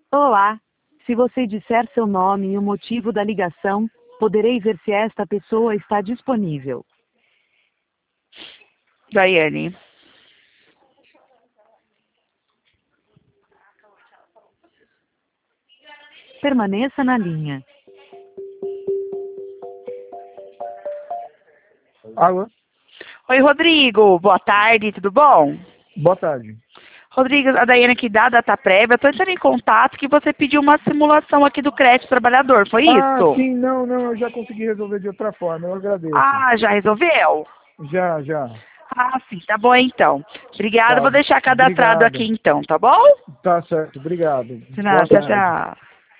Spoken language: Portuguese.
Olá. Se você disser seu nome e o motivo da ligação, poderei ver se esta pessoa está disponível. Daiane. Permaneça na linha. Alô? Oi, Rodrigo. Boa tarde, tudo bom? Boa tarde. Rodrigo, a Daiane aqui da Data Prévia. Estou entrando em contato que você pediu uma simulação aqui do crédito trabalhador, foi Ah, isso? sim, não, eu já consegui resolver de outra forma, eu agradeço. Ah, já resolveu? Já. Ah, sim, tá bom então. Obrigada, Tá, vou deixar cadastrado obrigado. aqui então, tá bom? Tá certo, obrigado. De Boa nada, tchau, tarde. tchau.